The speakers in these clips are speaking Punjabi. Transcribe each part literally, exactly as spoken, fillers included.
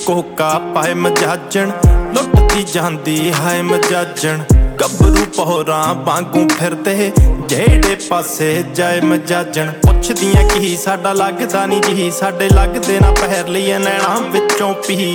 ਕੋਕਾ ਪਾਏ ਮਜਾਜਣ ਲੁੱਟਦੀ ਜਾਂਦੀ ਹਾਏ ਮਜਾਜਣ ਗੱਭਰੂ ਪਹੋਰਾਂ ਵਾਂਗੂ ਫਿਰਦੇ ਜਿਹੜੇ ਪਾਸੇ ਜਾਏ ਮਜਾਜਣ ਪੁੱਛਦੀਆਂ ਕੀ ਸਾਡਾ ਲੱਗਦਾ ਨੀ ਜੀ ਸਾਡੇ ਲੱਗਦੇ ਨਾ ਪਹਿਰ ਲਈਏ ਨੈਣਾ ਵਿੱਚੋਂ ਪੀ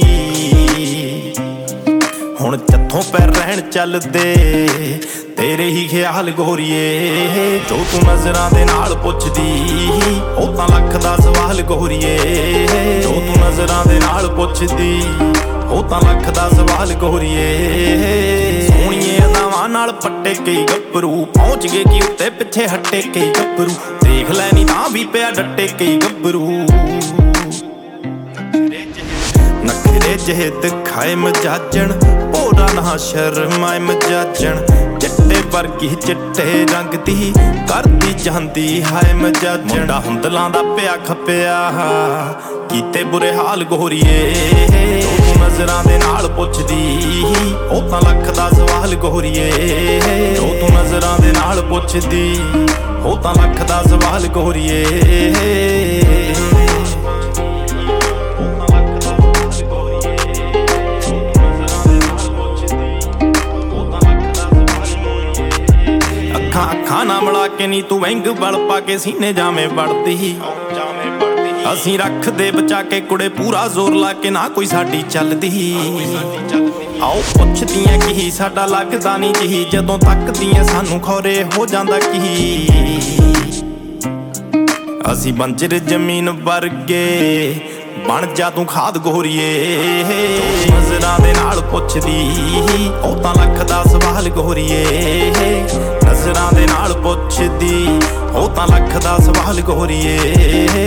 ਹੁਣ ਚੱਥੋਂ ਪੈਰ ਰਹਿਣ ਚੱਲਦੇ ਤੇਰੇ ਹੀ ਖਿਆਲ ਗੋਰੀਏ ਜੋ ਤੂੰ ਨਜ਼ਰਾਂ ਦੇ ਨਾਲ ਪੁੱਛਦੀ ਉਹ ਤਾਂ ਲੱਖ ਦਾ ਸਵਾਲ ਗੋਰੀਏ ਜੋ ਤੂੰ ਨਜ਼ਰਾਂ ਦੇ ਨਾਲ ਪੁੱਛਦੀ ਉਹ ਤਾਂ ਲੱਖ ਦਾ ਸਵਾਲ ਗੋਰੀਏ ਸੋਹਣੀਏ ਅਦਾਵਾਂ ਨਾਲ ਪੱਟੇ ਕਈ ਗੱਭਰੂ ਪਹੁੰਚ ਗਏ ਕਿ ਉੱਤੇ ਪਿੱਛੇ ਹੱਟੇ ਕਈ ਗੱਭਰੂ ਦੇਖ ਲੈ ਨੀ ਤਾਂ ਵੀ ਪਿਆ ਡੱਟੇ ਕਈ ਗੱਭਰੂ ਨਖਰੇ ਜਿਹੇ ਦਿਖਾਏ ਮਜਾਜਣ ਭੋਰਾ ਨਾ ਸ਼ਰਮਾਏ ਮਜਾਜਣ ਚਿੱਟੇ ਵਰਗੀ ਚਿੱਟੇ ਰੰਗ ਦੀ ਕਰਦੀ ਜਾਂਦੀ ਹਾਏ ਮਜਾਜਣ ਮੁੰਡਾ ਹੁੰਦਲਾਂ ਦਾ ਪਿਆ ਖਪਿਆ ਕੀਤੇ ਬੁਰੇ ਹਾਲ ਗੋਰੀਏ ਤੂੰ ਨਜ਼ਰਾਂ ਦੇ ਨਾਲ ਪੁੱਛਦੀ ਉਹ ਤਾਂ ਲੱਖ ਦਾ ਸਵਾਲ ਗੋਰੀਏ ਜੋ ਤੂੰ ਨਜ਼ਰਾਂ ਦੇ ਨਾਲ ਪੁੱਛਦੀ ਉਹ ਤਾਂ ਲੱਖ ਦਾ ਸਵਾਲ ਗੋਰੀਏ ਅੱਖਾਂ ਨਾ ਮਿਲਾ ਕੇ ਨੀ ਤੂੰ ਵੈਂਗ ਬਲ ਪਾ ਕੇ ਸੀਨੇ ਜਾਵੇਂ ਵੜਦੀ ਅਸੀਂ ਰੱਖਦੇ ਬਚਾ ਕੇ ਕੁੜੇ ਪੂਰਾ ਜ਼ੋਰ ਲਾ ਕੇ ਨਾ ਕੋਈ ਸਾਡੀ ਚੱਲਦੀ ਆਓ ਪੁੱਛਦੀਆਂ ਕੀ ਸਾਡਾ ਲੱਗਦਾ ਨੀ ਜੀ ਜਦੋਂ ਤੱਕਦੀਆਂ ਸਾਨੂੰ ਖੌਰੇ ਹੋ ਜਾਂਦਾ ਕੀ ਅਸੀਂ ਬੰਜਰ ਜ਼ਮੀਨ ਵਰਗੇ ਬਣ ਜਾ ਤੂੰ ਖਾਦ ਗੋਰੀਏ ਨਜ਼ਰਾਂ ਦੇ ਨਾਲ ਪੁੱਛਦੀ ਉਹ ਤਾਂ ਲੱਖ ਦਾ ਸਵਾਲ ਗੋਰੀਏ ਨਜ਼ਰਾਂ ਦੇ ਨਾਲ ਪੁੱਛਦੀ ਉਹ ਤਾਂ ਲੱਖ ਦਾ ਸਵਾਲ ਗੋਰੀਏ